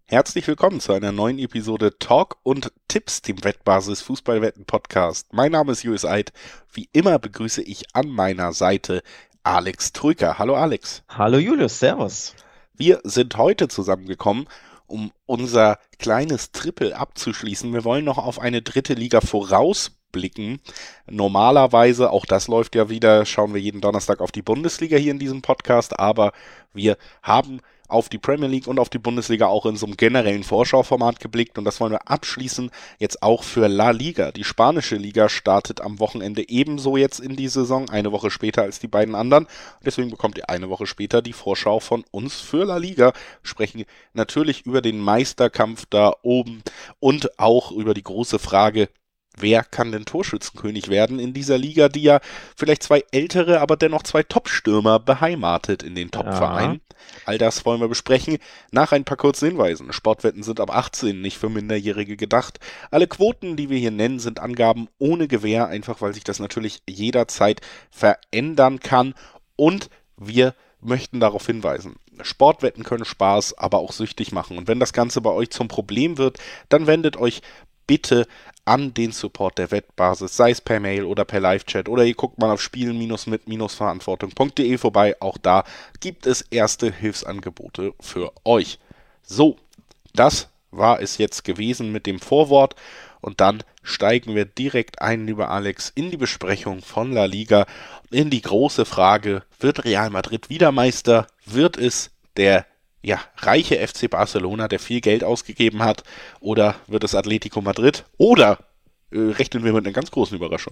Herzlich willkommen zu einer neuen Episode Talk und Tipps, dem Wettbasis Fußballwetten Podcast. Mein Name ist Julius Eid. Wie immer begrüße ich an meiner Seite Alex Troika. Hallo Alex. Hallo Julius, Servus. Wir sind heute zusammengekommen, um unser kleines Triple abzuschließen. Wir wollen noch auf eine dritte Liga vorausblicken. Normalerweise, auch das läuft ja wieder, schauen wir jeden Donnerstag auf die Bundesliga hier in diesem Podcast, aber wir haben auf die Premier League und auf die Bundesliga auch in so einem generellen Vorschauformat geblickt und das wollen wir abschließen jetzt auch für La Liga. Die spanische Liga startet am Wochenende ebenso jetzt in die Saison, eine Woche später als die beiden anderen. Deswegen bekommt ihr eine Woche später die Vorschau von uns für La Liga, sprechen natürlich über den Meisterkampf da oben und auch über die große Frage, wer kann denn Torschützenkönig werden in dieser Liga, die ja vielleicht zwei ältere, aber dennoch zwei Top-Stürmer beheimatet in den Ja, Top-Vereinen. All das wollen wir besprechen. Nach ein paar kurzen Hinweisen. Sportwetten sind ab 18, nicht für Minderjährige gedacht. Alle Quoten, die wir hier nennen, sind Angaben ohne Gewähr, einfach weil sich das natürlich jederzeit verändern kann. Und wir möchten darauf hinweisen. Sportwetten können Spaß, aber auch süchtig machen. Und wenn das Ganze bei euch zum Problem wird, dann wendet euch bitte an den Support der Wettbasis, sei es per Mail oder per Live-Chat oder ihr guckt mal auf spielen-mit-verantwortung.de vorbei. Auch da gibt es erste Hilfsangebote für euch. So, das war es jetzt gewesen mit dem Vorwort und dann steigen wir direkt ein, lieber Alex, in die Besprechung von La Liga, in die große Frage, wird Real Madrid wieder Meister? Wird es der reiche FC Barcelona, der viel Geld ausgegeben hat, oder wird es Atletico Madrid? Oder rechnen wir mit einer ganz großen Überraschung?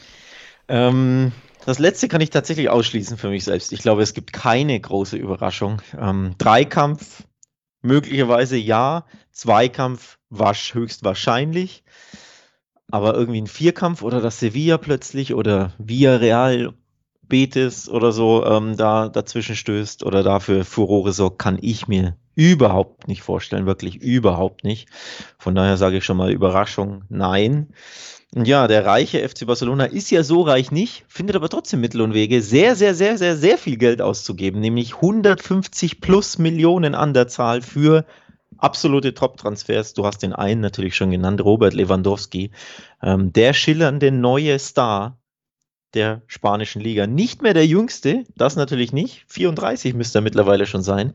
das letzte kann ich tatsächlich ausschließen für mich selbst. Ich glaube, es gibt keine große Überraschung. Dreikampf möglicherweise ja, Zweikampf höchstwahrscheinlich, aber irgendwie ein Vierkampf oder dass Sevilla plötzlich oder Villarreal, Betis oder so da dazwischen stößt oder dafür Furore sorgt, kann ich mir überhaupt nicht vorstellen, wirklich überhaupt nicht. Von daher sage ich schon mal Überraschung, nein. Und ja, der reiche FC Barcelona ist ja so reich nicht, findet aber trotzdem Mittel und Wege, sehr, sehr, sehr, sehr, sehr viel Geld auszugeben, nämlich 150 plus Millionen an der Zahl für absolute Top-Transfers. Du hast den einen natürlich schon genannt, Robert Lewandowski, der schillernde neue Star der spanischen Liga. Nicht mehr der jüngste, das natürlich nicht. 34 müsste er mittlerweile schon sein.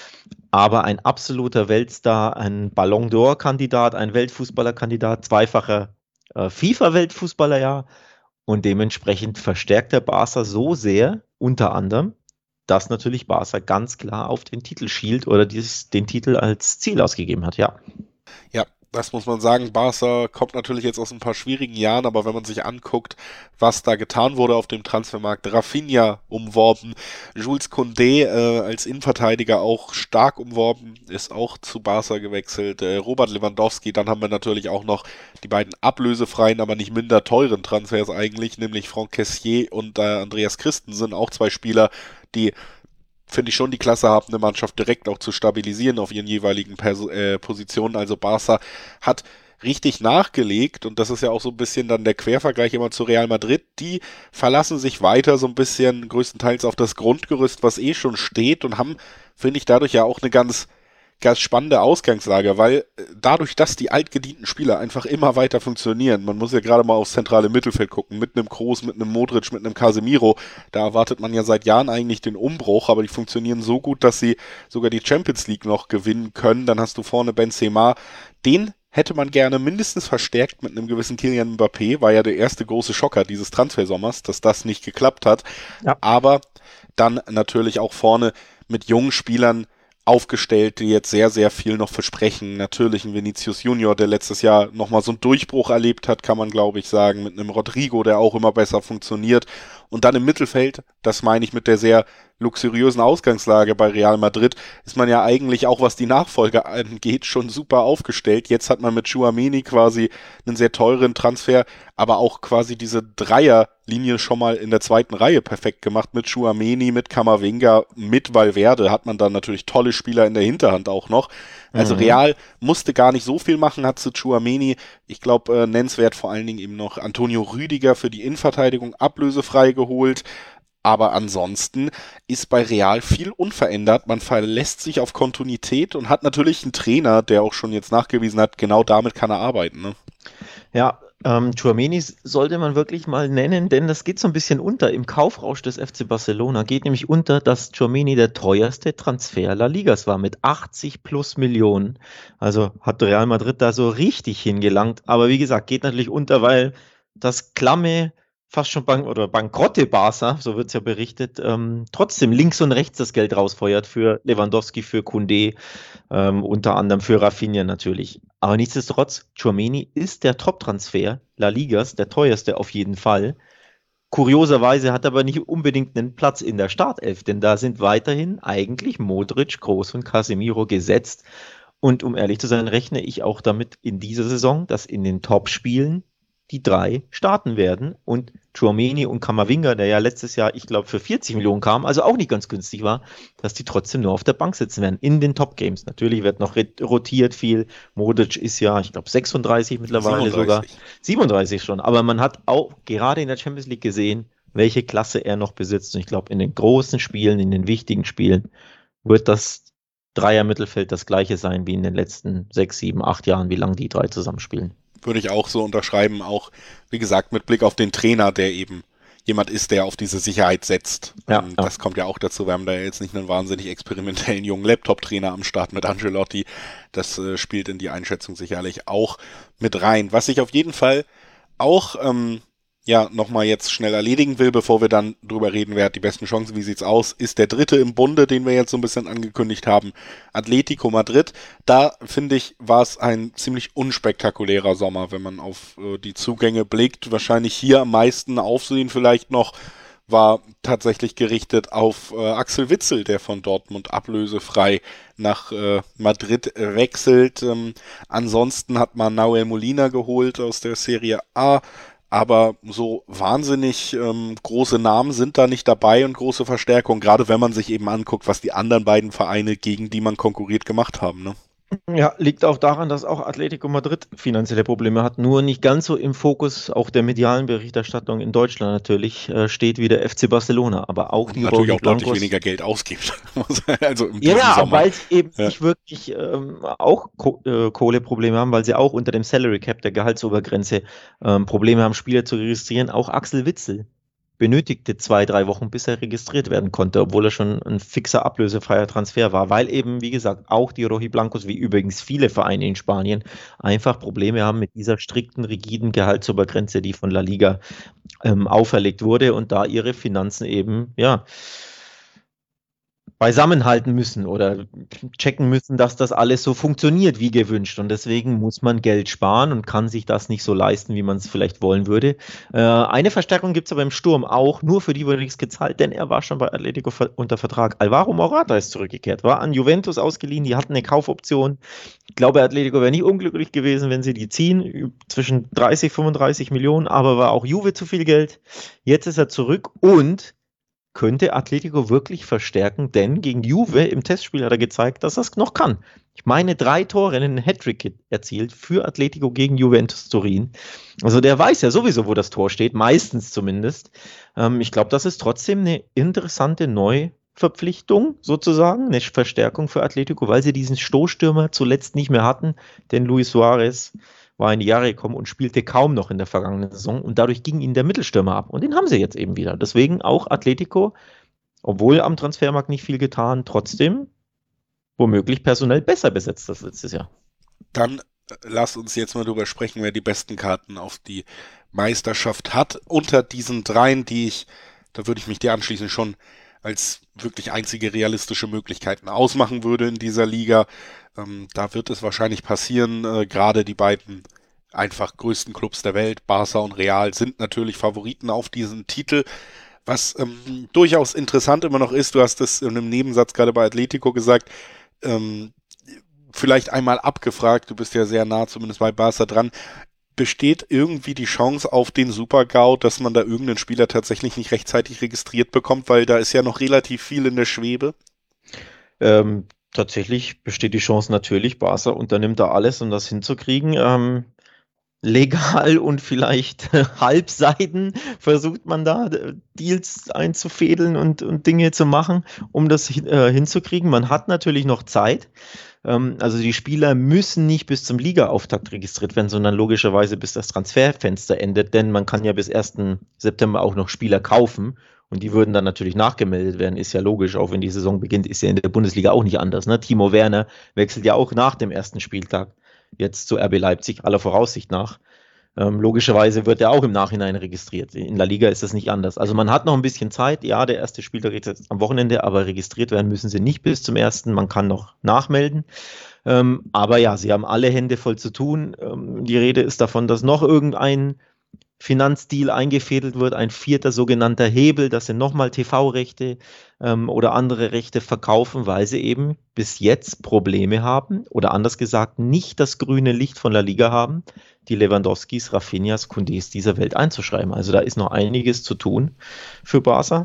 Aber ein absoluter Weltstar, ein Ballon d'Or-Kandidat, ein Weltfußballer-Kandidat, zweifacher FIFA-Weltfußballer, ja. Und dementsprechend verstärkt der Barca so sehr, unter anderem, dass natürlich Barca ganz klar auf den Titel schielt oder den Titel als Ziel ausgegeben hat, ja. Ja, das muss man sagen. Barca kommt natürlich jetzt aus ein paar schwierigen Jahren, aber wenn man sich anguckt, was da getan wurde auf dem Transfermarkt, Rafinha umworben, Jules Koundé als Innenverteidiger auch stark umworben, ist auch zu Barca gewechselt, Robert Lewandowski, dann haben wir natürlich auch noch die beiden ablösefreien, aber nicht minder teuren Transfers eigentlich, nämlich Franck Kessié und Andreas Christensen, auch zwei Spieler, die finde ich schon die Klasse haben, eine Mannschaft direkt auch zu stabilisieren auf ihren jeweiligen Positionen. Also Barca hat richtig nachgelegt und das ist ja auch so ein bisschen dann der Quervergleich immer zu Real Madrid. Die verlassen sich weiter so ein bisschen größtenteils auf das Grundgerüst, was eh schon steht und haben, finde ich, dadurch ja auch eine ganz spannende Ausgangslage, weil dadurch, dass die altgedienten Spieler einfach immer weiter funktionieren, man muss ja gerade mal aufs zentrale Mittelfeld gucken, mit einem Kroos, mit einem Modric, mit einem Casemiro, da erwartet man ja seit Jahren eigentlich den Umbruch, aber die funktionieren so gut, dass sie sogar die Champions League noch gewinnen können. Dann hast du vorne Benzema, den hätte man gerne mindestens verstärkt mit einem gewissen Kylian Mbappé, war ja der erste große Schocker dieses Transfersommers, dass das nicht geklappt hat, Ja. aber dann natürlich auch vorne mit jungen Spielern aufgestellt, die jetzt sehr, sehr viel noch versprechen. Natürlich ein Vinicius Junior, der letztes Jahr nochmal so einen Durchbruch erlebt hat, kann man glaube ich sagen, mit einem Rodrigo, der auch immer besser funktioniert. Und dann im Mittelfeld, das meine ich mit der sehr luxuriösen Ausgangslage bei Real Madrid, ist man ja eigentlich auch, was die Nachfolge angeht, schon super aufgestellt. Jetzt hat man mit Tchouaméni quasi einen sehr teuren Transfer, aber auch quasi diese Dreierlinie schon mal in der zweiten Reihe perfekt gemacht. Mit Tchouaméni, mit Camavinga, mit Valverde hat man dann natürlich tolle Spieler in der Hinterhand auch noch. Also Mhm. Real musste gar nicht so viel machen, hat zu Tchouaméni, ich glaube, nennenswert vor allen Dingen eben noch Antonio Rüdiger für die Innenverteidigung ablösefrei geholt. Aber ansonsten ist bei Real viel unverändert. Man verlässt sich auf Kontinuität und hat natürlich einen Trainer, der auch schon jetzt nachgewiesen hat, genau damit kann er arbeiten. Ne? Ja, Tchouaméni sollte man wirklich mal nennen, denn das geht so ein bisschen unter. Im Kaufrausch des FC Barcelona geht nämlich unter, dass Tchouaméni der teuerste Transfer La Ligas war mit 80 plus Millionen. Also hat Real Madrid da so richtig hingelangt. Aber wie gesagt, geht natürlich unter, weil das klamme, fast schon oder bankrotte Barca, so wird es ja berichtet, trotzdem links und rechts das Geld rausfeuert für Lewandowski, für Koundé, unter anderem für Rafinha natürlich. Aber nichtsdestotrotz, Tchouaméni ist der Top-Transfer La Ligas, der teuerste auf jeden Fall. Kurioserweise hat er aber nicht unbedingt einen Platz in der Startelf, denn da sind weiterhin eigentlich Modric, Kroos und Casemiro gesetzt. Und um ehrlich zu sein, rechne ich auch damit in dieser Saison, dass in den Top-Spielen die drei starten werden und Tchouaméni und Camavinga, der ja letztes Jahr, ich glaube, für 40 Millionen kam, also auch nicht ganz günstig war, dass die trotzdem nur auf der Bank sitzen werden in den Top-Games. Natürlich wird noch rotiert viel. Modric ist ja, ich glaube, 36 mittlerweile 37. sogar. 37 schon. Aber man hat auch gerade in der Champions League gesehen, welche Klasse er noch besitzt. Und ich glaube, in den großen Spielen, in den wichtigen Spielen wird das Dreier-Mittelfeld das gleiche sein wie in den letzten 6, 7, 8 Jahren, wie lange die drei zusammenspielen. Würde ich auch so unterschreiben, auch wie gesagt mit Blick auf den Trainer, der eben jemand ist, der auf diese Sicherheit setzt. Ja, Das kommt ja auch dazu. Wir haben da jetzt nicht einen wahnsinnig experimentellen jungen Laptop-Trainer am Start mit Ancelotti. Das spielt in die Einschätzung sicherlich auch mit rein. Was ich auf jeden Fall auch nochmal jetzt schnell erledigen will, bevor wir dann drüber reden, wer hat die besten Chancen, wie sieht's aus, ist der dritte im Bunde, den wir jetzt so ein bisschen angekündigt haben, Atletico Madrid. Da, finde ich, war es ein ziemlich unspektakulärer Sommer, wenn man auf die Zugänge blickt. Wahrscheinlich hier am meisten Aufsehen vielleicht noch war tatsächlich gerichtet auf Axel Witsel, der von Dortmund ablösefrei nach Madrid wechselt. Ansonsten hat man Nahuel Molina geholt aus der Serie A. Aber so wahnsinnig große Namen sind da nicht dabei und große Verstärkung, gerade wenn man sich eben anguckt, was die anderen beiden Vereine, gegen die man konkurriert, gemacht haben. Ne? Ja, liegt auch daran, dass auch Atletico Madrid finanzielle Probleme hat, nur nicht ganz so im Fokus auch der medialen Berichterstattung in Deutschland natürlich steht wie der FC Barcelona, aber auch Und die natürlich auch Rojiblancos. deutlich weniger Geld ausgibt. Also im Ja, Sommer. weil sie eben Ja. nicht wirklich auch Kohleprobleme haben, weil sie auch unter dem Salary Cap, der Gehaltsobergrenze, Probleme haben, Spieler zu registrieren. Auch Axel Witsel benötigte 2, 3 Wochen, bis er registriert werden konnte, obwohl er schon ein fixer ablösefreier Transfer war, weil eben, wie gesagt, auch die Rojiblancos, wie übrigens viele Vereine in Spanien, einfach Probleme haben mit dieser strikten, rigiden Gehaltsobergrenze, die von La Liga auferlegt wurde und da ihre Finanzen eben, ja, beisammenhalten müssen oder checken müssen, dass das alles so funktioniert wie gewünscht. Und deswegen muss man Geld sparen und kann sich das nicht so leisten, wie man es vielleicht wollen würde. Eine Verstärkung gibt es aber im Sturm auch, nur für die wurde nichts gezahlt, denn er war schon bei Atletico unter Vertrag. Alvaro Morata ist zurückgekehrt, war an Juventus ausgeliehen, die hatten eine Kaufoption. Ich glaube, Atletico wäre nicht unglücklich gewesen, wenn sie die ziehen, zwischen 30, 35 Millionen, aber war auch Juve zu viel Geld. Jetzt ist er zurück und könnte Atletico wirklich verstärken, denn gegen Juve im Testspiel hat er gezeigt, dass er es noch kann. Ich meine, 3 Tore, einen Hattrick erzielt für Atletico gegen Juventus Turin. Also der weiß ja sowieso, wo das Tor steht, meistens zumindest. Ich glaube, das ist trotzdem eine interessante Neuverpflichtung sozusagen, eine Verstärkung für Atletico, weil sie diesen Stoßstürmer zuletzt nicht mehr hatten, denn Luis Suarez war in die Jahre gekommen und spielte kaum noch in der vergangenen Saison und dadurch ging ihnen der Mittelstürmer ab und den haben sie jetzt eben wieder. Deswegen auch Atletico, obwohl am Transfermarkt nicht viel getan, trotzdem womöglich personell besser besetzt als letztes Jahr. Dann lasst uns jetzt mal drüber sprechen, wer die besten Karten auf die Meisterschaft hat. Unter diesen dreien, da würde ich mich dir anschließen, schon als wirklich einzige realistische Möglichkeiten ausmachen würde in dieser Liga. Da wird es wahrscheinlich passieren, gerade die beiden einfach größten Clubs der Welt, Barca und Real, sind natürlich Favoriten auf diesen Titel. Was durchaus interessant immer noch ist, du hast es in einem Nebensatz gerade bei Atletico gesagt, vielleicht einmal abgefragt, du bist ja sehr nah zumindest bei Barca dran, besteht irgendwie die Chance auf den Super-GAU, dass man da irgendeinen Spieler tatsächlich nicht rechtzeitig registriert bekommt, weil da ist ja noch relativ viel in der Schwebe? Tatsächlich besteht die Chance natürlich, Barca unternimmt da alles, um das hinzukriegen. legal und vielleicht halbseiden versucht man da Deals einzufädeln und Dinge zu machen, um das hinzukriegen. Man hat natürlich noch Zeit. Also die Spieler müssen nicht bis zum Ligaauftakt registriert werden, sondern logischerweise bis das Transferfenster endet, denn man kann ja bis 1. September auch noch Spieler kaufen und die würden dann natürlich nachgemeldet werden, ist ja logisch, auch wenn die Saison beginnt, ist ja in der Bundesliga auch nicht anders. Ne? Timo Werner wechselt ja auch nach dem ersten Spieltag jetzt zu RB Leipzig, aller Voraussicht nach. Logischerweise wird er auch im Nachhinein registriert. In La Liga ist das nicht anders. Also man hat noch ein bisschen Zeit. Ja, der erste Spieltag ist jetzt am Wochenende, aber registriert werden müssen sie nicht bis zum ersten. Man kann noch nachmelden. Aber ja, sie haben alle Hände voll zu tun. Die Rede ist davon, dass noch irgendein Finanzdeal eingefädelt wird, ein 4. sogenannter Hebel, dass sie nochmal TV-Rechte oder andere Rechte verkaufen, weil sie eben bis jetzt Probleme haben oder anders gesagt nicht das grüne Licht von La Liga haben, die Lewandowskis, Rafinhas, Koundés dieser Welt einzuschreiben. Also da ist noch einiges zu tun für Barca.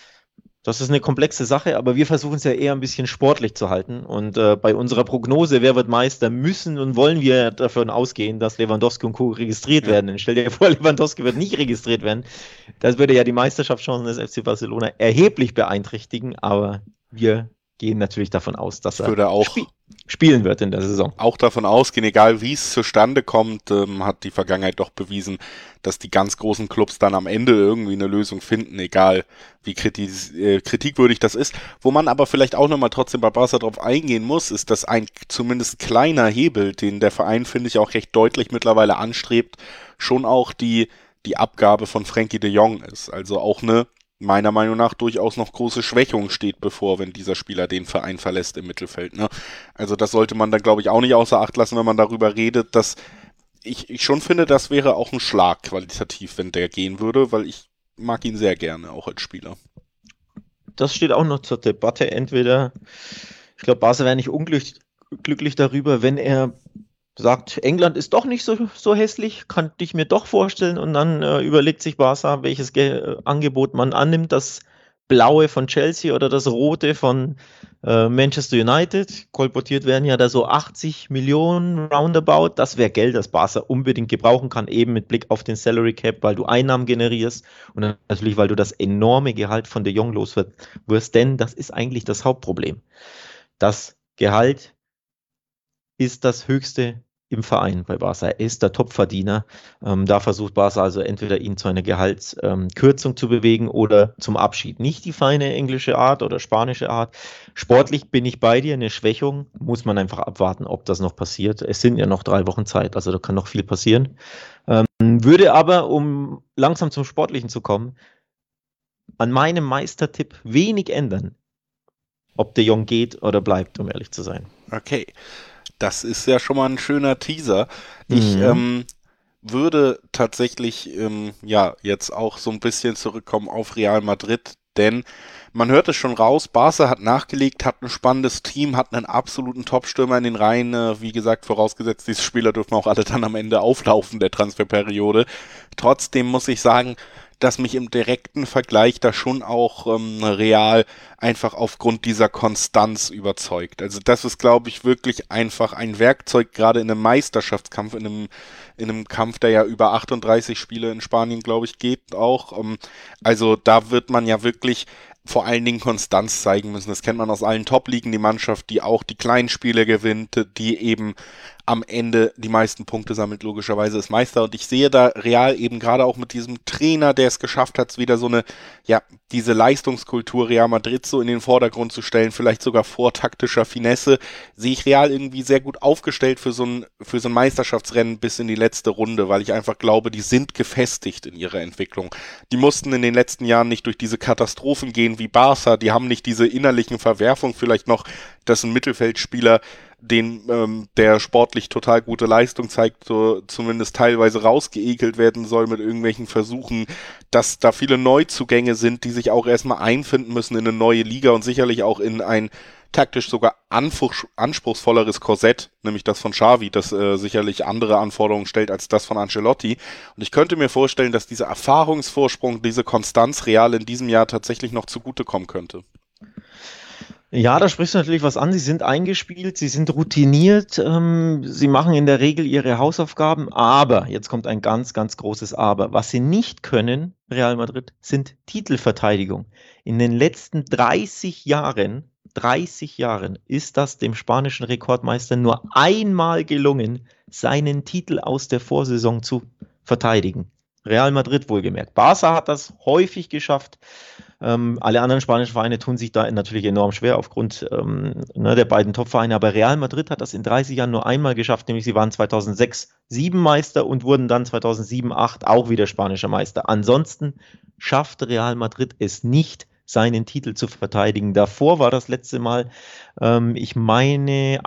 Das ist eine komplexe Sache, aber wir versuchen es ja eher ein bisschen sportlich zu halten. Und bei unserer Prognose, wer wird Meister, müssen und wollen wir davon ausgehen, dass Lewandowski und Co. registriert werden. Denn stell dir vor, Lewandowski wird nicht registriert werden. Das würde ja die Meisterschaftschancen des FC Barcelona erheblich beeinträchtigen. Aber wir gehen natürlich davon aus, dass er spielen wird in der Saison. Auch davon ausgehen, egal wie es zustande kommt, hat die Vergangenheit doch bewiesen, dass die ganz großen Clubs dann am Ende irgendwie eine Lösung finden, egal wie kritikwürdig das ist. Wo man aber vielleicht auch nochmal trotzdem bei Barca drauf eingehen muss, ist, dass ein zumindest kleiner Hebel, den der Verein, finde ich, auch recht deutlich mittlerweile anstrebt, schon auch die Abgabe von Frenkie de Jong ist. Also auch eine meiner Meinung nach durchaus noch große Schwächung steht bevor, wenn dieser Spieler den Verein verlässt im Mittelfeld. Ne? Also das sollte man dann, glaube ich, auch nicht außer Acht lassen, wenn man darüber redet, dass ich schon finde, das wäre auch ein Schlag qualitativ, wenn der gehen würde, weil ich mag ihn sehr gerne, auch als Spieler. Das steht auch noch zur Debatte. Entweder, ich glaube, Barca wäre nicht unglücklich darüber, wenn er sagt, England ist doch nicht so hässlich, kann ich mir doch vorstellen und dann überlegt sich Barca, welches Angebot man annimmt, das Blaue von Chelsea oder das Rote von Manchester United. Kolportiert werden ja da so 80 Millionen roundabout. Das wäre Geld, das Barca unbedingt gebrauchen kann, eben mit Blick auf den Salary Cap, weil du Einnahmen generierst und natürlich, weil du das enorme Gehalt von de Jong los wirst, denn das ist eigentlich das Hauptproblem. Das Gehalt ist das höchste im Verein bei Barca. Er ist der Topverdiener. Da versucht Barca also entweder ihn zu einer Gehaltskürzung zu bewegen oder zum Abschied. Nicht die feine englische Art oder spanische Art. Sportlich bin ich bei dir. Eine Schwächung muss man einfach abwarten, ob das noch passiert. Es sind ja noch 3 Wochen Zeit, also da kann noch viel passieren. Würde aber, um langsam zum Sportlichen zu kommen, an meinem Meistertipp wenig ändern, ob de Jong geht oder bleibt, um ehrlich zu sein. Okay. Das ist ja schon mal ein schöner Teaser. Ich würde tatsächlich jetzt auch so ein bisschen zurückkommen auf Real Madrid, denn man hört es schon raus, Barca hat nachgelegt, hat ein spannendes Team, hat einen absoluten Top-Stürmer in den Reihen, wie gesagt, vorausgesetzt, diese Spieler dürfen auch alle dann am Ende auflaufen der Transferperiode. Trotzdem muss ich sagen, dass mich im direkten Vergleich da schon auch Real einfach aufgrund dieser Konstanz überzeugt. Also das ist, glaube ich, wirklich einfach ein Werkzeug, gerade in einem Meisterschaftskampf, in einem Kampf, der ja über 38 Spiele in Spanien, glaube ich, geht auch. Also da wird man ja wirklich vor allen Dingen Konstanz zeigen müssen. Das kennt man aus allen Top-Ligen, die Mannschaft, die auch die kleinen Spiele gewinnt, die eben am Ende die meisten Punkte sammelt, logischerweise ist Meister. Und ich sehe da Real eben gerade auch mit diesem Trainer, der es geschafft hat, wieder so diese Leistungskultur Real Madrid so in den Vordergrund zu stellen, vielleicht sogar vor taktischer Finesse, sehe ich Real irgendwie sehr gut aufgestellt für so ein Meisterschaftsrennen bis in die letzte Runde, weil ich einfach glaube, die sind gefestigt in ihrer Entwicklung. Die mussten in den letzten Jahren nicht durch diese Katastrophen gehen wie Barca, die haben nicht diese innerlichen Verwerfungen vielleicht noch, dass ein Mittelfeldspieler der sportlich total gute Leistung zeigt, so zumindest teilweise rausgeekelt werden soll mit irgendwelchen Versuchen, dass da viele Neuzugänge sind, die sich auch erstmal einfinden müssen in eine neue Liga und sicherlich auch in ein taktisch sogar anspruchsvolleres Korsett, nämlich das von Xavi, das sicherlich andere Anforderungen stellt als das von Ancelotti. Und ich könnte mir vorstellen, dass dieser Erfahrungsvorsprung, diese Konstanz Real in diesem Jahr tatsächlich noch zugutekommen könnte. Ja, da sprichst du natürlich was an. Sie sind eingespielt, sie sind routiniert, sie machen in der Regel ihre Hausaufgaben, aber, jetzt kommt ein ganz, ganz großes Aber. Was sie nicht können, Real Madrid, sind Titelverteidigung. In den letzten 30 Jahren ist das dem spanischen Rekordmeister nur einmal gelungen, seinen Titel aus der Vorsaison zu verteidigen. Real Madrid wohlgemerkt. Barca hat das häufig geschafft. Alle anderen spanischen Vereine tun sich da natürlich enorm schwer aufgrund der beiden Top-Vereine. Aber Real Madrid hat das in 30 Jahren nur einmal geschafft, nämlich sie waren 2006/7 Meister und wurden dann 2007/8 auch wieder spanischer Meister. Ansonsten schafft Real Madrid es nicht, seinen Titel zu verteidigen. Davor war das letzte Mal, ich meine,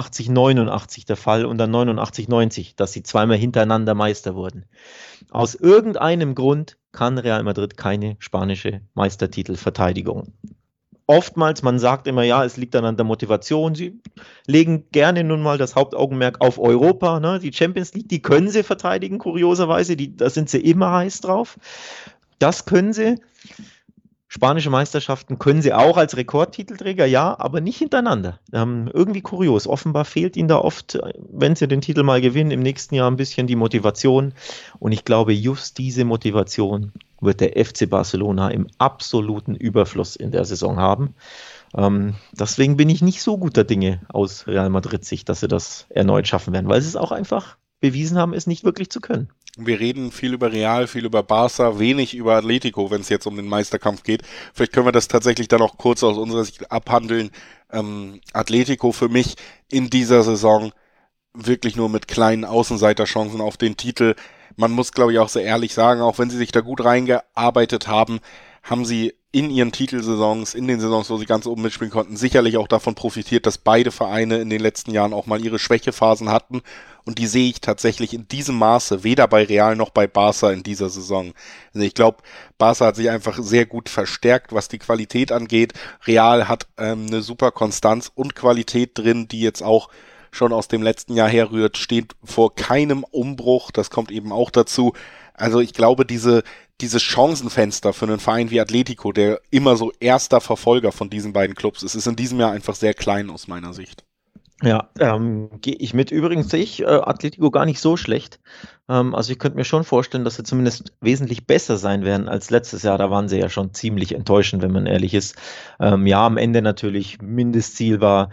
88/89 der Fall und dann 89/90, dass sie zweimal hintereinander Meister wurden. Aus irgendeinem Grund kann Real Madrid keine spanische Meistertitelverteidigung. Oftmals, man sagt immer, ja, es liegt dann an der Motivation. Sie legen gerne nun mal das Hauptaugenmerk auf Europa. Ne? Die Champions League, die können sie verteidigen, kurioserweise. Da sind sie immer heiß drauf. Das können sie. Spanische Meisterschaften können sie auch als Rekordtitelträger, ja, aber nicht hintereinander. Irgendwie kurios. Offenbar fehlt ihnen da oft, wenn sie den Titel mal gewinnen, im nächsten Jahr ein bisschen die Motivation. Und ich glaube, just diese Motivation wird der FC Barcelona im absoluten Überfluss in der Saison haben. Deswegen bin ich nicht so guter Dinge aus Real Madrid-Sicht, dass sie das erneut schaffen werden, weil sie es auch einfach bewiesen haben, es nicht wirklich zu können. Wir reden viel über Real, viel über Barca, wenig über Atletico, wenn es jetzt um den Meisterkampf geht. Vielleicht können wir das tatsächlich dann auch kurz aus unserer Sicht abhandeln. Atletico für mich in dieser Saison wirklich nur mit kleinen Außenseiterchancen auf den Titel. Man muss, glaube ich, auch sehr ehrlich sagen, auch wenn sie sich da gut reingearbeitet haben, haben sie in ihren Titelsaisons, in den Saisons, wo sie ganz oben mitspielen konnten, sicherlich auch davon profitiert, dass beide Vereine in den letzten Jahren auch mal ihre Schwächephasen hatten. Und die sehe ich tatsächlich in diesem Maße, weder bei Real noch bei Barca in dieser Saison. Also ich glaube, Barca hat sich einfach sehr gut verstärkt, was die Qualität angeht. Real hat eine super Konstanz und Qualität drin, die jetzt auch schon aus dem letzten Jahr herrührt, steht vor keinem Umbruch. Das kommt eben auch dazu. Also ich glaube, dieses Chancenfenster für einen Verein wie Atletico, der immer so erster Verfolger von diesen beiden Clubs ist in diesem Jahr einfach sehr klein aus meiner Sicht. Ja, gehe ich mit. Übrigens sehe ich Atletico gar nicht so schlecht. Also ich könnte mir schon vorstellen, dass sie zumindest wesentlich besser sein werden als letztes Jahr. Da waren sie ja schon ziemlich enttäuschend, wenn man ehrlich ist. Ja, am Ende natürlich Mindestziel war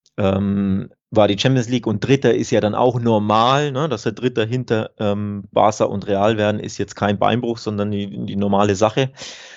die Champions League und Dritter ist ja dann auch normal, ne? Dass der Dritter hinter Barca und Real werden, ist jetzt kein Beinbruch, sondern die normale Sache.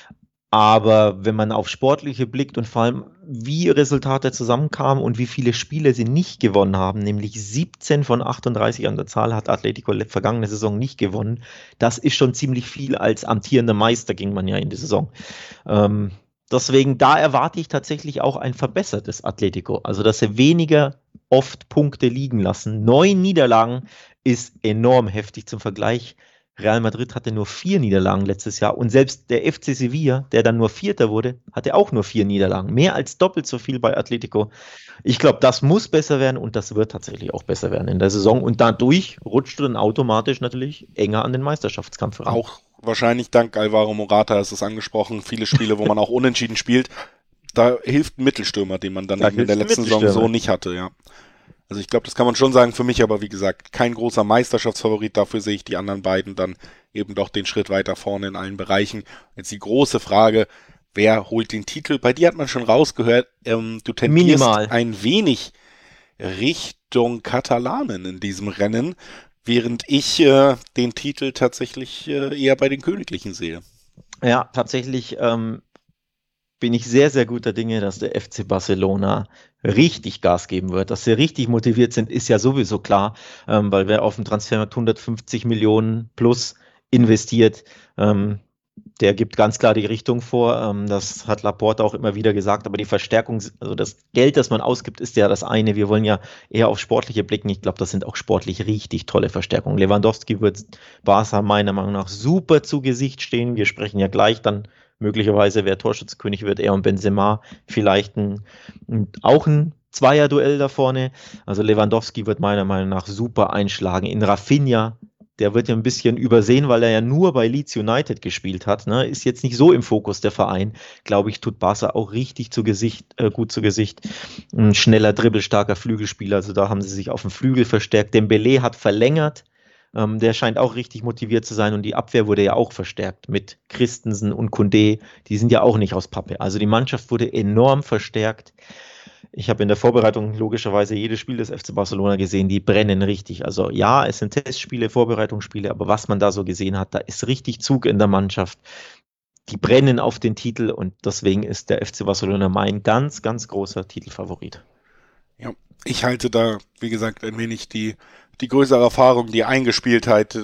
Aber wenn man auf Sportliche blickt und vor allem, wie Resultate zusammenkamen und wie viele Spiele sie nicht gewonnen haben, nämlich 17 von 38 an der Zahl hat Atletico vergangene Saison nicht gewonnen. Das ist schon ziemlich viel. Als amtierender Meister ging man ja in die Saison. Deswegen, da erwarte ich tatsächlich auch ein verbessertes Atletico. Also, dass sie weniger oft Punkte liegen lassen. 9 Niederlagen ist enorm heftig zum Vergleich. Real Madrid hatte nur 4 Niederlagen letztes Jahr und selbst der FC Sevilla, der dann nur Vierter wurde, hatte auch nur 4 Niederlagen. Mehr als doppelt so viel bei Atletico. Ich glaube, das muss besser werden und das wird tatsächlich auch besser werden in der Saison. Und dadurch rutscht du dann automatisch natürlich enger an den Meisterschaftskampf ran. Auch wahrscheinlich dank Alvaro Morata, hast es angesprochen, viele Spiele, wo man auch unentschieden spielt. Da hilft ein Mittelstürmer, den man dann in der letzten Saison so nicht hatte, ja. Also ich glaube, das kann man schon sagen für mich, aber wie gesagt, kein großer Meisterschaftsfavorit, dafür sehe ich die anderen beiden dann eben doch den Schritt weiter vorne in allen Bereichen. Jetzt die große Frage, wer holt den Titel? Bei dir hat man schon rausgehört, du tendierst ein wenig Richtung Katalanen in diesem Rennen, während ich den Titel tatsächlich eher bei den Königlichen sehe. Ja, tatsächlich bin ich sehr, sehr guter Dinge, dass der FC Barcelona richtig Gas geben wird. Dass sie richtig motiviert sind, ist ja sowieso klar, weil wer auf dem Transfermarkt 150 Millionen plus investiert, der gibt ganz klar die Richtung vor. Das hat Laporta auch immer wieder gesagt, aber die Verstärkung, also das Geld, das man ausgibt, ist ja das eine. Wir wollen ja eher auf Sportliche blicken. Ich glaube, das sind auch sportlich richtig tolle Verstärkungen. Lewandowski wird Barca meiner Meinung nach super zu Gesicht stehen. Wir sprechen ja gleich dann möglicherweise, wer Torschützenkönig wird, er und Benzema, vielleicht auch ein Zweierduell da vorne. Also Lewandowski wird meiner Meinung nach super einschlagen. In Rafinha der wird ja ein bisschen übersehen, weil er ja nur bei Leeds United gespielt hat, ne? Ist jetzt nicht so im Fokus der Verein. Glaube ich, tut Barca auch richtig gut zu Gesicht. Ein schneller, dribbelstarker Flügelspieler, also da haben sie sich auf dem Flügel verstärkt. Dembélé hat verlängert. Der scheint auch richtig motiviert zu sein und die Abwehr wurde ja auch verstärkt mit Christensen und Koundé. Die sind ja auch nicht aus Pappe. Also die Mannschaft wurde enorm verstärkt. Ich habe in der Vorbereitung logischerweise jedes Spiel des FC Barcelona gesehen, die brennen richtig. Also ja, es sind Testspiele, Vorbereitungsspiele, aber was man da so gesehen hat, da ist richtig Zug in der Mannschaft. Die brennen auf den Titel und deswegen ist der FC Barcelona mein ganz, ganz großer Titelfavorit. Ja, ich halte da, wie gesagt, ein wenig die größere Erfahrung, die Eingespieltheit,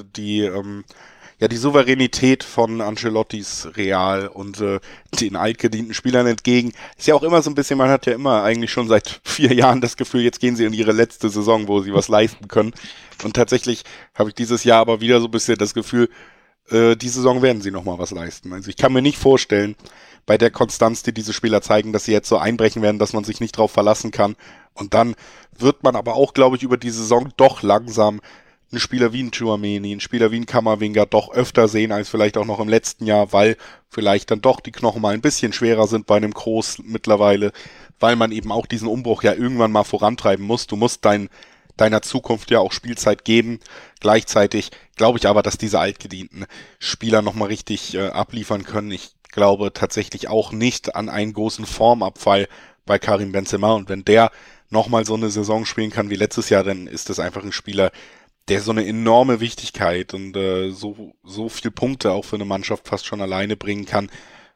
die Souveränität von Ancelottis Real und den altgedienten Spielern entgegen. Ist ja auch immer so ein bisschen, man hat ja immer eigentlich schon seit 4 Jahren das Gefühl, jetzt gehen sie in ihre letzte Saison, wo sie was leisten können. Und tatsächlich habe ich dieses Jahr aber wieder so ein bisschen das Gefühl, die Saison werden sie nochmal was leisten. Also ich kann mir nicht vorstellen, bei der Konstanz, die diese Spieler zeigen, dass sie jetzt so einbrechen werden, dass man sich nicht drauf verlassen kann. Und dann wird man aber auch, glaube ich, über die Saison doch langsam einen Spieler wie ein Tchouaméni, einen Spieler wie ein Camavinga doch öfter sehen als vielleicht auch noch im letzten Jahr, weil vielleicht dann doch die Knochen mal ein bisschen schwerer sind bei einem Kroos mittlerweile, weil man eben auch diesen Umbruch ja irgendwann mal vorantreiben muss. Du musst deiner Zukunft ja auch Spielzeit geben. Gleichzeitig glaube ich aber, dass diese altgedienten Spieler nochmal richtig abliefern können. Ich glaube tatsächlich auch nicht an einen großen Formabfall bei Karim Benzema. Und wenn der nochmal so eine Saison spielen kann wie letztes Jahr, dann ist das einfach ein Spieler, der so eine enorme Wichtigkeit und so viel Punkte auch für eine Mannschaft fast schon alleine bringen kann.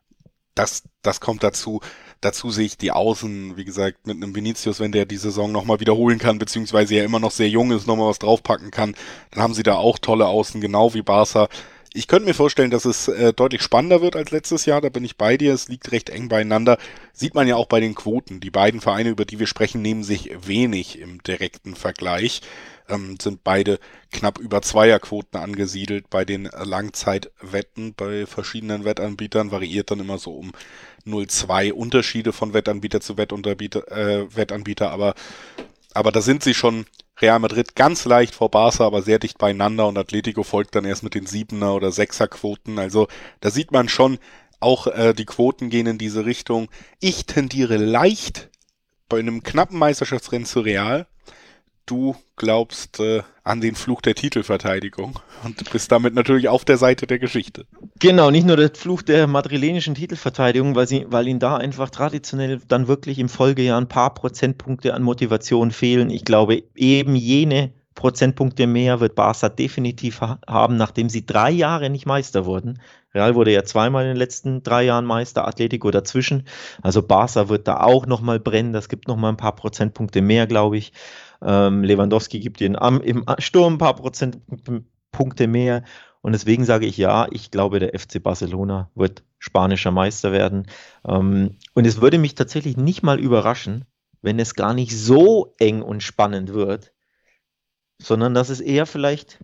Das kommt dazu. Dazu sehe ich die Außen, wie gesagt, mit einem Vinicius, wenn der die Saison nochmal wiederholen kann, beziehungsweise ja immer noch sehr jung ist, nochmal was draufpacken kann, dann haben sie da auch tolle Außen, genau wie Barca. Ich könnte mir vorstellen, dass es deutlich spannender wird als letztes Jahr, da bin ich bei dir, es liegt recht eng beieinander. Sieht man ja auch bei den Quoten. Die beiden Vereine, über die wir sprechen, nehmen sich wenig im direkten Vergleich. Sind beide knapp über Zweierquoten angesiedelt bei den Langzeitwetten. Bei verschiedenen Wettanbietern variiert dann immer so um 0,2 Unterschiede von Wettanbieter zu Wettanbieter, aber da sind sie schon Real Madrid ganz leicht vor Barca, aber sehr dicht beieinander und Atletico folgt dann erst mit den 7er oder 6er Quoten. Also da sieht man schon, auch die Quoten gehen in diese Richtung. Ich tendiere leicht bei einem knappen Meisterschaftsrennen zu Real. Du glaubst an den Fluch der Titelverteidigung und bist damit natürlich auf der Seite der Geschichte. Genau, nicht nur der Fluch der madrilenischen Titelverteidigung, weil ihnen da einfach traditionell dann wirklich im Folgejahr ein paar Prozentpunkte an Motivation fehlen. Ich glaube, eben jene Prozentpunkte mehr wird Barca definitiv haben, nachdem sie 3 Jahre nicht Meister wurden. Real wurde ja zweimal in den letzten 3 Jahren Meister, Atletico dazwischen. Also Barca wird da auch nochmal brennen. Das gibt nochmal ein paar Prozentpunkte mehr, glaube ich. Lewandowski gibt ihnen im Sturm ein paar Prozentpunkte mehr. Und deswegen sage ich ja, ich glaube, der FC Barcelona wird spanischer Meister werden. Und es würde mich tatsächlich nicht mal überraschen, wenn es gar nicht so eng und spannend wird, sondern dass es eher vielleicht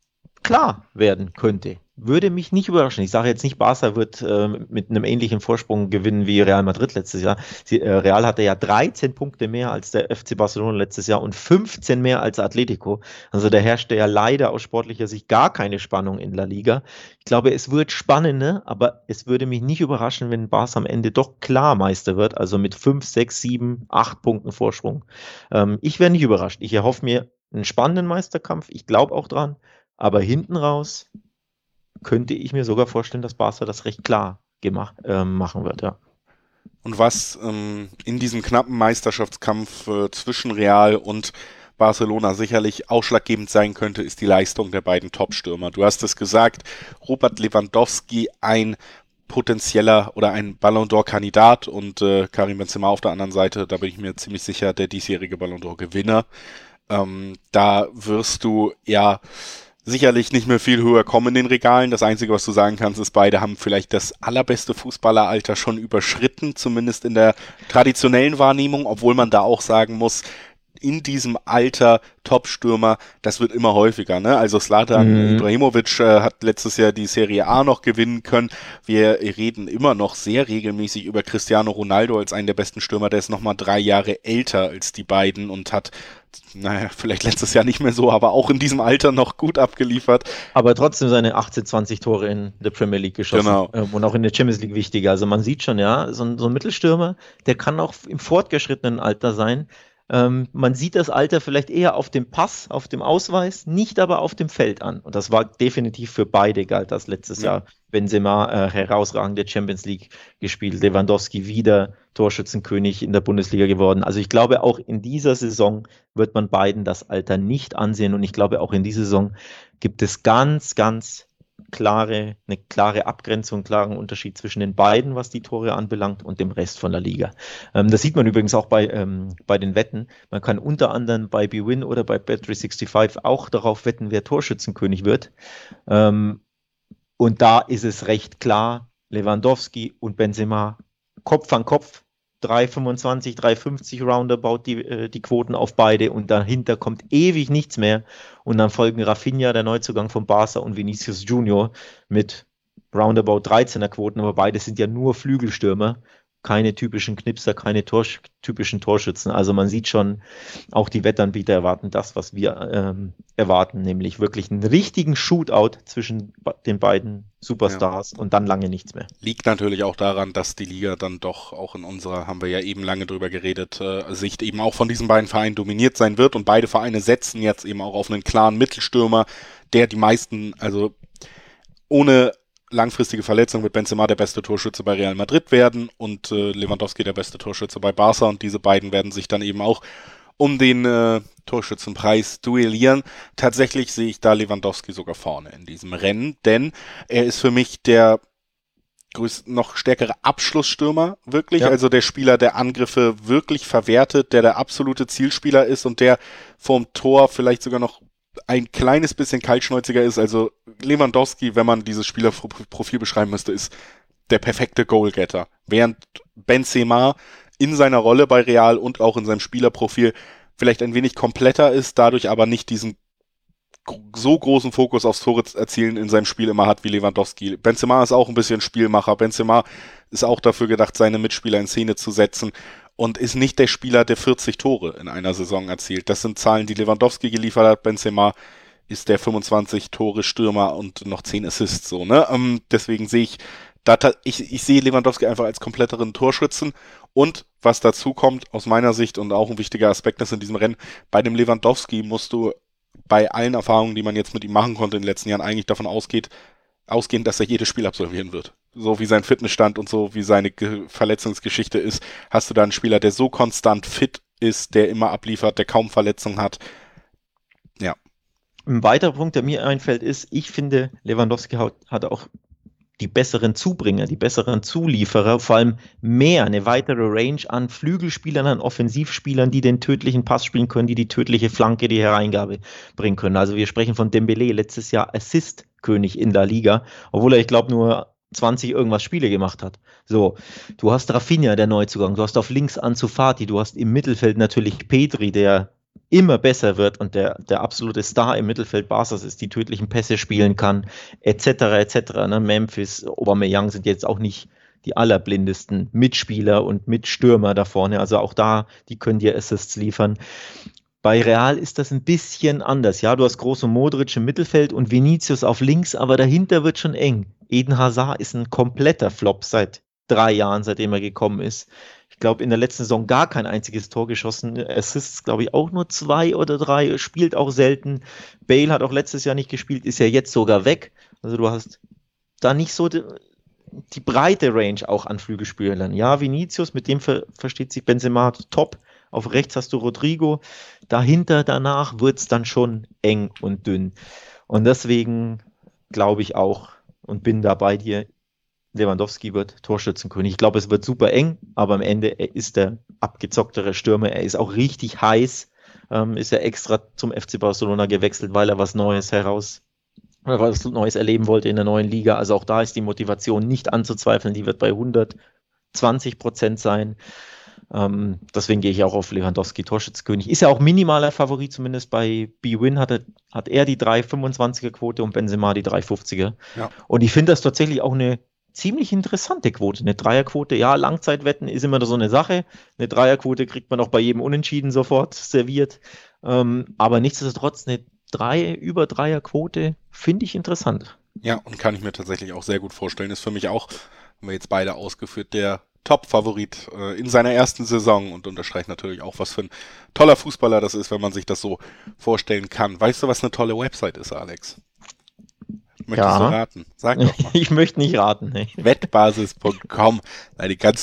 klar werden könnte. Würde mich nicht überraschen. Ich sage jetzt nicht, Barca wird mit einem ähnlichen Vorsprung gewinnen wie Real Madrid letztes Jahr. Real hatte ja 13 Punkte mehr als der FC Barcelona letztes Jahr und 15 mehr als Atletico. Also da herrschte ja leider aus sportlicher Sicht gar keine Spannung in La Liga. Ich glaube, es wird spannender, aber es würde mich nicht überraschen, wenn Barca am Ende doch klar Meister wird, also mit 5, 6, 7, 8 Punkten Vorsprung. Ich wäre nicht überrascht. Ich erhoffe mir einen spannenden Meisterkampf. Ich glaube auch dran. Aber hinten raus könnte ich mir sogar vorstellen, dass Barca das recht klar machen wird, ja. Und was in diesem knappen Meisterschaftskampf zwischen Real und Barcelona sicherlich ausschlaggebend sein könnte, ist die Leistung der beiden Top-Stürmer. Du hast es gesagt, Robert Lewandowski ein potenzieller oder ein Ballon d'Or-Kandidat und Karim Benzema auf der anderen Seite, da bin ich mir ziemlich sicher, der diesjährige Ballon d'Or-Gewinner. Da wirst du ja sicherlich nicht mehr viel höher kommen in den Regalen. Das Einzige, was du sagen kannst, ist, beide haben vielleicht das allerbeste Fußballeralter schon überschritten, zumindest in der traditionellen Wahrnehmung, obwohl man da auch sagen muss, in diesem Alter Top-Stürmer, das wird immer häufiger, ne? Also Zlatan Ibrahimovic hat letztes Jahr die Serie A noch gewinnen können. Wir reden immer noch sehr regelmäßig über Cristiano Ronaldo als einen der besten Stürmer. Der ist nochmal 3 Jahre älter als die beiden und hat naja, vielleicht letztes Jahr nicht mehr so, aber auch in diesem Alter noch gut abgeliefert. Aber trotzdem seine 18, 20 Tore in der Premier League geschossen. Genau. Und auch in der Champions League wichtiger. Also man sieht schon, ja, so ein Mittelstürmer, der kann auch im fortgeschrittenen Alter sein. Man sieht das Alter vielleicht eher auf dem Pass, auf dem Ausweis, nicht aber auf dem Feld an. Und das war definitiv für beide, galt das letztes Jahr. Benzema herausragende Champions League gespielt, Lewandowski wieder Torschützenkönig in der Bundesliga geworden. Also ich glaube, auch in dieser Saison wird man beiden das Alter nicht ansehen. Und ich glaube, auch in dieser Saison gibt es ganz, ganz eine klare Abgrenzung, einen klaren Unterschied zwischen den beiden, was die Tore anbelangt, und dem Rest von der Liga. Das sieht man übrigens auch bei den Wetten. Man kann unter anderem bei bwin oder bei Bet365 auch darauf wetten, wer Torschützenkönig wird. Und da ist es recht klar, Lewandowski und Benzema Kopf an Kopf, 3,25, 3,50 roundabout die Quoten auf beide, und dahinter kommt ewig nichts mehr. Und dann folgen Rafinha, der Neuzugang von Barca, und Vinicius Junior mit roundabout 13er Quoten, aber beide sind ja nur Flügelstürmer, keine typischen Knipser, keine typischen Torschützen. Also man sieht schon, auch die Wettanbieter erwarten das, was wir erwarten, nämlich wirklich einen richtigen Shootout zwischen den beiden Superstars und dann lange nichts mehr. Liegt natürlich auch daran, dass die Liga dann doch auch in unserer, haben wir ja eben lange drüber geredet, Sicht eben auch von diesen beiden Vereinen dominiert sein wird, und beide Vereine setzen jetzt eben auch auf einen klaren Mittelstürmer, der die meisten, also ohne langfristige Verletzung wird Benzema der beste Torschütze bei Real Madrid werden und Lewandowski der beste Torschütze bei Barca, und diese beiden werden sich dann eben auch um den Torschützenpreis duellieren. Tatsächlich sehe ich da Lewandowski sogar vorne in diesem Rennen, denn er ist für mich der noch stärkere Abschlussstürmer, wirklich, also der Spieler, der Angriffe wirklich verwertet, der absolute Zielspieler ist und der vorm Tor vielleicht sogar noch ein kleines bisschen kaltschnäuziger ist. Also Lewandowski, wenn man dieses Spielerprofil beschreiben müsste, ist der perfekte Goalgetter. Während Benzema in seiner Rolle bei Real und auch in seinem Spielerprofil vielleicht ein wenig kompletter ist, dadurch aber nicht diesen so großen Fokus aufs Tore erzielen in seinem Spiel immer hat wie Lewandowski. Benzema ist auch ein bisschen Spielmacher. Benzema ist auch dafür gedacht, seine Mitspieler in Szene zu setzen, und ist nicht der Spieler, der 40 Tore in einer Saison erzielt. Das sind Zahlen, die Lewandowski geliefert hat. Benzema ist der 25 Tore Stürmer und noch 10 Assists, so, ne? Deswegen sehe ich sehe Lewandowski einfach als kompletteren Torschützen, und was dazu kommt, aus meiner Sicht, und auch ein wichtiger Aspekt ist in diesem Rennen, bei dem Lewandowski musst du bei allen Erfahrungen, die man jetzt mit ihm machen konnte in den letzten Jahren, eigentlich davon ausgehen, dass er jedes Spiel absolvieren wird. So wie sein Fitnessstand und so wie seine Verletzungsgeschichte ist, hast du da einen Spieler, der so konstant fit ist, der immer abliefert, der kaum Verletzungen hat. Ja. Ein weiterer Punkt, der mir einfällt, ist, ich finde, Lewandowski hat auch die besseren Zubringer, die besseren Zulieferer, vor allem eine weitere Range an Flügelspielern, an Offensivspielern, die den tödlichen Pass spielen können, die tödliche Flanke, die Hereingabe bringen können. Also wir sprechen von Dembélé, letztes Jahr Assist-König in der Liga, obwohl er, ich glaube, nur 20 irgendwas Spiele gemacht hat. So, du hast Rafinha, der Neuzugang, du hast auf links Ansu Fati, du hast im Mittelfeld natürlich Pedri, der immer besser wird und der absolute Star im Mittelfeld Barcas ist, die tödlichen Pässe spielen kann, etc. Ne? Memphis, Aubameyang sind jetzt auch nicht die allerblindesten Mitspieler und Mitstürmer da vorne, also auch da, die können dir Assists liefern. Bei Real ist das ein bisschen anders. Ja, du hast Kroos und Modric im Mittelfeld und Vinicius auf links, aber dahinter wird schon eng. Eden Hazard ist ein kompletter Flop seit 3 Jahren, seitdem er gekommen ist. Ich glaube, in der letzten Saison gar kein einziges Tor geschossen. Assists, glaube ich, auch nur 2 oder 3. Spielt auch selten. Bale hat auch letztes Jahr nicht gespielt, ist ja jetzt sogar weg. Also du hast da nicht so die breite Range auch an Flügelspielern. Ja, Vinicius, mit dem versteht sich Benzema top. Auf rechts hast du Rodrigo. Dahinter, danach wird es dann schon eng und dünn. Und deswegen glaube ich auch und bin da bei dir, Lewandowski wird Torschützenkönig. Ich glaube, es wird super eng, aber am Ende ist der abgezocktere Stürmer. Er ist auch richtig heiß. Ist ja extra zum FC Barcelona gewechselt, weil er was Neues erleben wollte in der neuen Liga. Also auch da ist die Motivation nicht anzuzweifeln. Die wird bei 120% sein. Deswegen gehe ich auch auf Lewandowski, Torschützenkönig. Ist ja auch minimaler Favorit, zumindest bei bwin hat er die 3,25er Quote und Benzema die 3,50er. Ja. Und ich finde das tatsächlich auch eine ziemlich interessante Quote. Eine Dreierquote, ja, Langzeitwetten ist immer so eine Sache. Eine Dreierquote kriegt man auch bei jedem Unentschieden sofort serviert. Aber nichtsdestotrotz über Dreierquote finde ich interessant. Ja, und kann ich mir tatsächlich auch sehr gut vorstellen. Ist für mich auch, haben wir jetzt beide ausgeführt, der Top-Favorit in seiner ersten Saison und unterstreicht natürlich auch, was für ein toller Fußballer das ist, wenn man sich das so vorstellen kann. Weißt du, was eine tolle Website ist, Alex? Möchtest du Ja, raten? Sag doch mal. ich möchte nicht raten. Ne? Wettbasis.com, eine ganz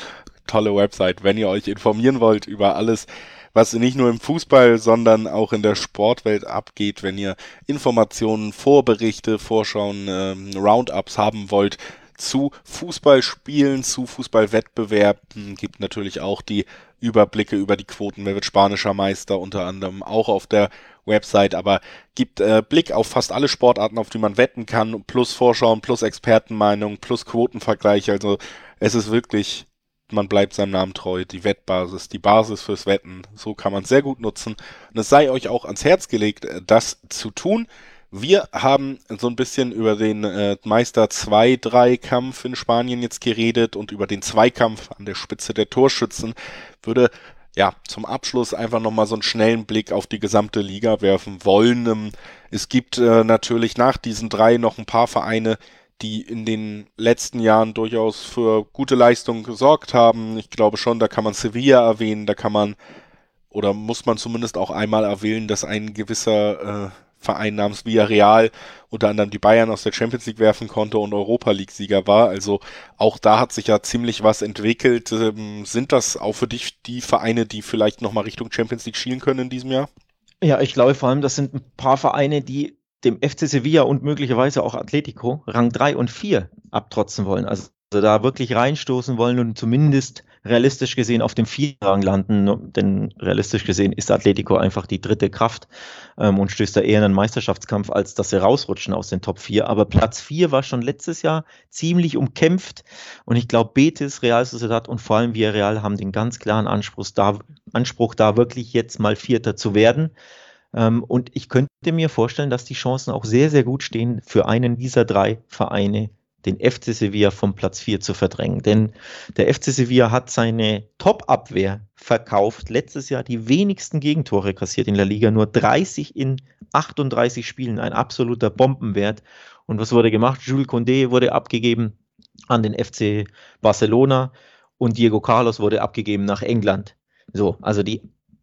tolle Website, wenn ihr euch informieren wollt über alles, was nicht nur im Fußball, sondern auch in der Sportwelt abgeht, wenn ihr Informationen, Vorberichte, Vorschauen, Roundups haben wollt zu Fußballspielen, zu Fußballwettbewerben, gibt natürlich auch die Überblicke über die Quoten, wer wird spanischer Meister, unter anderem auch auf der Website, aber gibt Blick auf fast alle Sportarten, auf die man wetten kann, plus Vorschauen, plus Expertenmeinung, plus Quotenvergleich, also es ist wirklich, man bleibt seinem Namen treu, die Wettbasis, die Basis fürs Wetten, so kann man es sehr gut nutzen und es sei euch auch ans Herz gelegt, das zu tun. Wir haben so ein bisschen über den Meister 2-3-Kampf in Spanien jetzt geredet und über den Zweikampf an der Spitze der Torschützen. Würde ja zum Abschluss einfach nochmal so einen schnellen Blick auf die gesamte Liga werfen wollen. Es gibt natürlich nach diesen drei noch ein paar Vereine, die in den letzten Jahren durchaus für gute Leistungen gesorgt haben. Ich glaube schon, da kann man Sevilla erwähnen, da kann man oder muss man zumindest auch einmal erwähnen, dass ein gewisser Verein namens Villarreal unter anderem die Bayern aus der Champions League werfen konnte und Europa League-Sieger war. Also auch da hat sich ja ziemlich was entwickelt. Sind das auch für dich die Vereine, die vielleicht nochmal Richtung Champions League schielen können in diesem Jahr? Ja, ich glaube vor allem, das sind ein paar Vereine, die dem FC Sevilla und möglicherweise auch Atletico Rang 3 und 4 abtrotzen wollen. Also da wirklich reinstoßen wollen und zumindest realistisch gesehen auf dem 4. Rang landen. Denn realistisch gesehen ist Atletico einfach die dritte Kraft und stößt da eher in einen Meisterschaftskampf, als dass sie rausrutschen aus den Top 4. Aber Platz 4 war schon letztes Jahr ziemlich umkämpft. Und ich glaube, Betis, Real Sociedad und vor allem Villarreal haben den ganz klaren Anspruch, da wirklich jetzt mal Vierter zu werden. Und ich könnte mir vorstellen, dass die Chancen auch sehr, sehr gut stehen, für einen dieser drei Vereine den FC Sevilla vom Platz 4 zu verdrängen. Denn der FC Sevilla hat seine Top-Abwehr verkauft. Letztes Jahr die wenigsten Gegentore kassiert in der Liga, nur 30 in 38 Spielen, ein absoluter Bombenwert. Und was wurde gemacht? Jules Koundé wurde abgegeben an den FC Barcelona und Diego Carlos wurde abgegeben nach England. So, also die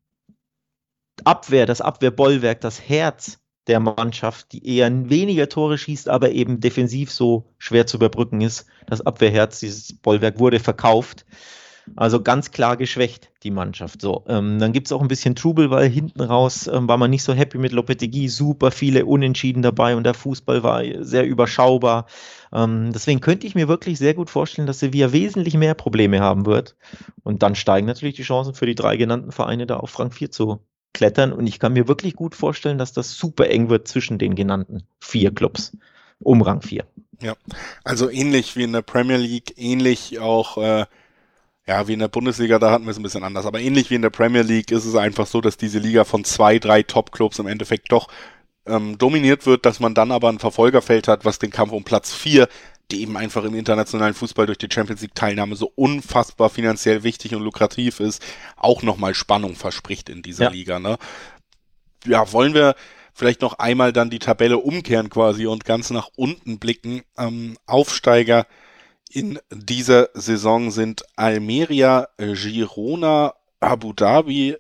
Abwehr, das Abwehrbollwerk, das Herz der Mannschaft, die eher weniger Tore schießt, aber eben defensiv so schwer zu überbrücken ist. Das Abwehrherz, dieses Bollwerk wurde verkauft. Also ganz klar geschwächt, die Mannschaft. So, dann gibt es auch ein bisschen Trubel, weil hinten raus war man nicht so happy mit Lopetegui, super viele Unentschieden dabei und der Fußball war sehr überschaubar. Deswegen könnte ich mir wirklich sehr gut vorstellen, dass Sevilla wesentlich mehr Probleme haben wird. Und dann steigen natürlich die Chancen für die drei genannten Vereine da auf Rang 4 zu klettern. Und ich kann mir wirklich gut vorstellen, dass das super eng wird zwischen den genannten 4 Clubs um Rang 4. Ja, also ähnlich wie in der Premier League, ähnlich auch wie in der Bundesliga, da hatten wir es ein bisschen anders, aber ähnlich wie in der Premier League ist es einfach so, dass diese Liga von 2, 3 Top-Clubs im Endeffekt doch dominiert wird, dass man dann aber ein Verfolgerfeld hat, was den Kampf um Platz 4, die eben einfach im internationalen Fußball durch die Champions League-Teilnahme so unfassbar finanziell wichtig und lukrativ ist, auch nochmal Spannung verspricht in dieser Liga. Ne? Ja, wollen wir vielleicht noch einmal dann die Tabelle umkehren quasi und ganz nach unten blicken. Aufsteiger in dieser Saison sind Almeria, Girona, Abu Dhabi,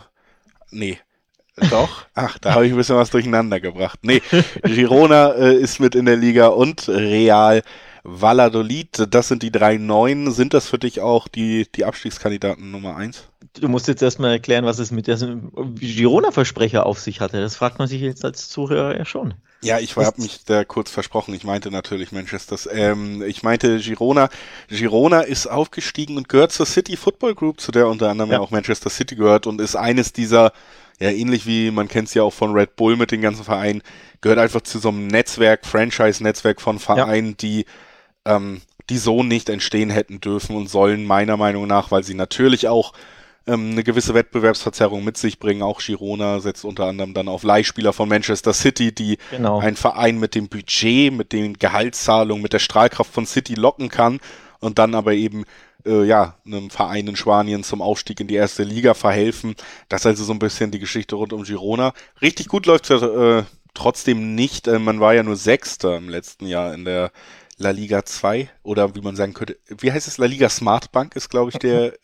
da habe ich ein bisschen was durcheinander gebracht. Girona ist mit in der Liga und Real Valladolid, das sind die 3 Neuen. Sind das für dich auch die Abstiegskandidaten Nummer 1? Du musst jetzt erstmal erklären, was es mit diesem Girona-Versprecher auf sich hatte. Das fragt man sich jetzt als Zuhörer ja schon. Ja, ich habe mich da kurz versprochen. Ich meinte natürlich ich meinte Girona. Girona ist aufgestiegen und gehört zur City Football Group, zu der unter anderem ja auch Manchester City gehört und ist eines dieser, ja ähnlich wie man kennt es ja auch von Red Bull mit den ganzen Vereinen, gehört einfach zu so einem Netzwerk, Franchise-Netzwerk von Vereinen, die so nicht entstehen hätten dürfen und sollen, meiner Meinung nach, weil sie natürlich auch eine gewisse Wettbewerbsverzerrung mit sich bringen. Auch Girona setzt unter anderem dann auf Leihspieler von Manchester City, die Genau. ein Verein mit dem Budget, mit den Gehaltszahlungen, mit der Strahlkraft von City locken kann und dann aber eben einem Verein in Spanien zum Aufstieg in die erste Liga verhelfen. Das ist also so ein bisschen die Geschichte rund um Girona. Richtig gut läuft es trotzdem nicht. Man war ja nur Sechster im letzten Jahr in der La Liga 2 oder wie man sagen könnte, wie heißt es? La Liga Smart Bank ist, glaube ich,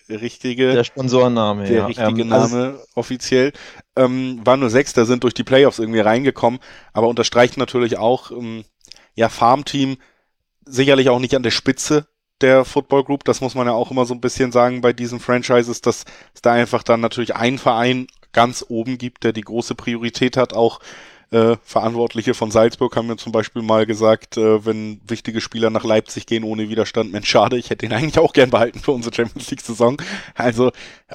Der Sponsorenname, der ja. richtige Name offiziell. War nur Sechster, sind durch die Playoffs irgendwie reingekommen, aber unterstreicht natürlich auch, Farmteam sicherlich auch nicht an der Spitze der Football Group. Das muss man ja auch immer so ein bisschen sagen bei diesen Franchises, dass es da einfach dann natürlich einen Verein ganz oben gibt, der die große Priorität hat. Auch Verantwortliche von Salzburg haben mir zum Beispiel mal gesagt, wenn wichtige Spieler nach Leipzig gehen ohne Widerstand, Mensch, schade, ich hätte ihn eigentlich auch gern behalten für unsere Champions League-Saison. Also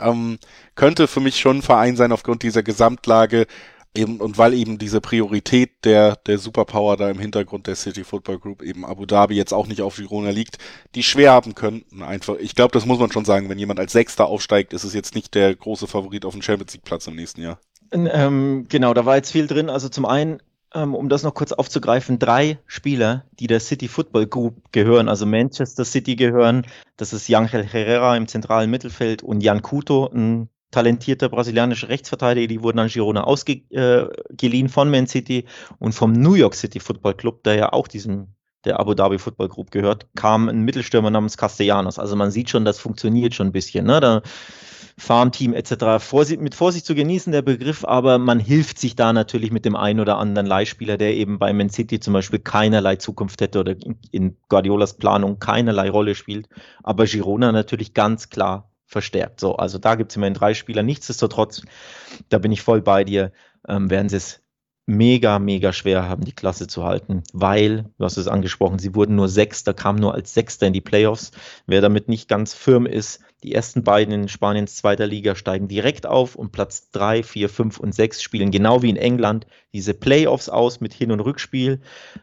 könnte für mich schon ein Verein sein aufgrund dieser Gesamtlage eben und weil eben diese Priorität der Superpower da im Hintergrund der City Football Group eben Abu Dhabi jetzt auch nicht auf Girona liegt, die schwer haben könnten einfach. Ich glaube, das muss man schon sagen, wenn jemand als Sechster aufsteigt, ist es jetzt nicht der große Favorit auf den Champions League Platz im nächsten Jahr. Genau, da war jetzt viel drin. Also zum einen, um das noch kurz aufzugreifen, 3 Spieler, die der City Football Group gehören, also Manchester City gehören. Das ist Ángel Herrera im zentralen Mittelfeld und Jan Couto, ein talentierter brasilianischer Rechtsverteidiger. Die wurden an Girona ausgeliehen von Man City und vom New York City Football Club, der ja auch der Abu Dhabi Football Group gehört, kam ein Mittelstürmer namens Castellanos. Also man sieht schon, das funktioniert schon ein bisschen, ne? Da Farmteam etc. Mit Vorsicht zu genießen, der Begriff, aber man hilft sich da natürlich mit dem einen oder anderen Leihspieler, der eben bei Man City zum Beispiel keinerlei Zukunft hätte oder in Guardiolas Planung keinerlei Rolle spielt, aber Girona natürlich ganz klar verstärkt. So, also da gibt es immerhin 3 Spieler. Nichtsdestotrotz, da bin ich voll bei dir, werden sie es mega, mega schwer haben, die Klasse zu halten, weil, du hast es angesprochen, sie wurden nur Sechster, kamen nur als Sechster in die Playoffs. Wer damit nicht ganz firm ist, die ersten beiden in Spaniens zweiter Liga steigen direkt auf und Platz 3, 4, 5 und 6 spielen genau wie in England diese Playoffs aus mit Hin- und Rückspiel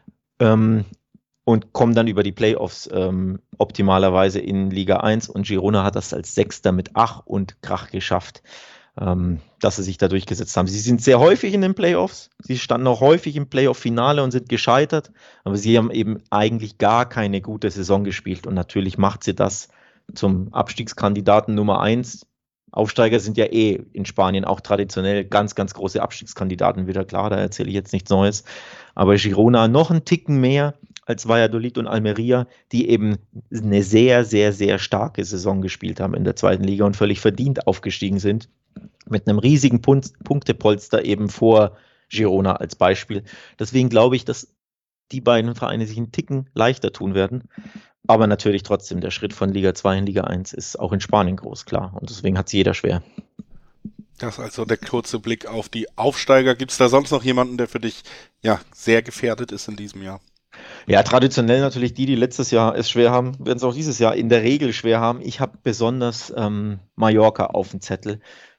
und kommen dann über die Playoffs optimalerweise in Liga 1 und Girona hat das als Sechster mit Ach und Krach geschafft, dass sie sich da durchgesetzt haben. Sie sind sehr häufig in den Playoffs, sie standen auch häufig im Playoff-Finale und sind gescheitert, aber sie haben eben eigentlich gar keine gute Saison gespielt und natürlich macht sie das zum Abstiegskandidaten Nummer 1. Aufsteiger sind ja in Spanien auch traditionell ganz, ganz große Abstiegskandidaten, wieder klar, da erzähle ich jetzt nichts Neues. Aber Girona noch einen Ticken mehr als Valladolid und Almeria, die eben eine sehr, sehr, sehr starke Saison gespielt haben in der zweiten Liga und völlig verdient aufgestiegen sind. Mit einem riesigen Punktepolster eben vor Girona als Beispiel. Deswegen glaube ich, dass die beiden Vereine sich einen Ticken leichter tun werden. Aber natürlich trotzdem, der Schritt von Liga 2 in Liga 1 ist auch in Spanien groß, klar. Und deswegen hat es jeder schwer. Das ist also der kurze Blick auf die Aufsteiger. Gibt es da sonst noch jemanden, der für dich sehr gefährdet ist in diesem Jahr? Ja, traditionell natürlich die letztes Jahr es schwer haben, werden es auch dieses Jahr in der Regel schwer haben. Ich habe besonders Mallorca auf dem Zettel.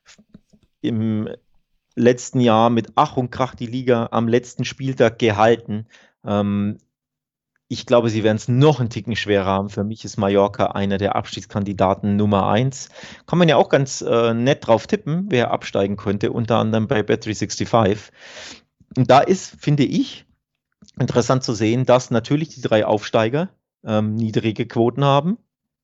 Im letzten Jahr mit Ach und Krach die Liga am letzten Spieltag gehalten. Ich glaube, sie werden es noch einen Ticken schwerer haben. Für mich ist Mallorca einer der Abstiegskandidaten Nummer 1. Kann man ja auch ganz nett drauf tippen, wer absteigen könnte, unter anderem bei Bet365. Und da ist, finde ich, interessant zu sehen, dass natürlich die 3 Aufsteiger niedrige Quoten haben,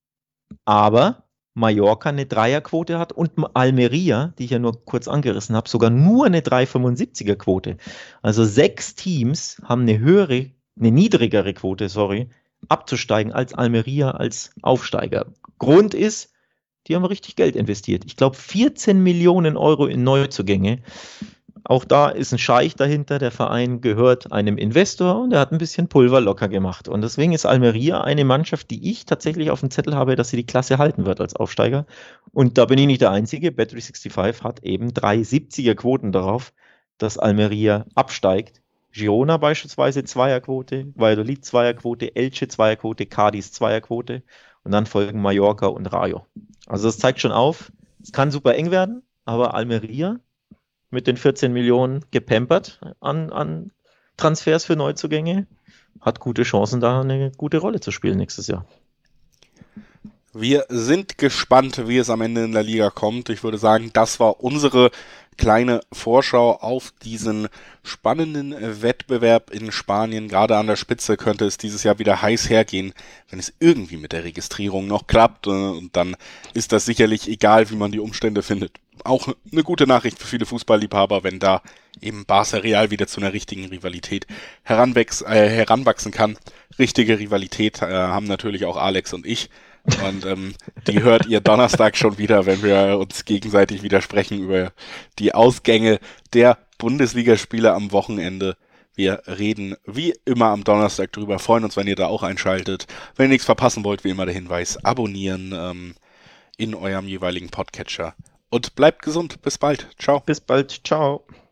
aber Mallorca eine Dreierquote hat und Almeria, die ich ja nur kurz angerissen habe, sogar nur eine 3,75er Quote. Also 6 Teams haben eine niedrigere Quote, abzusteigen als Almeria als Aufsteiger. Grund ist, die haben richtig Geld investiert. Ich glaube 14 Millionen Euro in Neuzugänge. Auch da ist ein Scheich dahinter, der Verein gehört einem Investor und er hat ein bisschen Pulver locker gemacht. Und deswegen ist Almeria eine Mannschaft, die ich tatsächlich auf dem Zettel habe, dass sie die Klasse halten wird als Aufsteiger. Und da bin ich nicht der Einzige. Bet365 hat eben 3,70er Quoten darauf, dass Almeria absteigt. Girona beispielsweise Zweierquote, Valladolid Zweierquote, Elche Zweierquote, Cádiz Zweierquote und dann folgen Mallorca und Rayo. Also das zeigt schon auf, es kann super eng werden, aber Almeria mit den 14 Millionen gepampert an Transfers für Neuzugänge, hat gute Chancen, da eine gute Rolle zu spielen nächstes Jahr. Wir sind gespannt, wie es am Ende in der Liga kommt. Ich würde sagen, das war unsere kleine Vorschau auf diesen spannenden Wettbewerb in Spanien. Gerade an der Spitze könnte es dieses Jahr wieder heiß hergehen, wenn es irgendwie mit der Registrierung noch klappt. Und dann ist das sicherlich egal, wie man die Umstände findet. Auch eine gute Nachricht für viele Fußballliebhaber, wenn da eben Barca Real wieder zu einer richtigen Rivalität heranwachsen kann. Richtige Rivalität haben natürlich auch Alex und ich. Und die hört ihr Donnerstag schon wieder, wenn wir uns gegenseitig widersprechen über die Ausgänge der Bundesligaspiele am Wochenende. Wir reden wie immer am Donnerstag drüber, freuen uns, wenn ihr da auch einschaltet. Wenn ihr nichts verpassen wollt, wie immer der Hinweis, abonnieren in eurem jeweiligen Podcatcher. Und bleibt gesund, bis bald, ciao. Bis bald, ciao.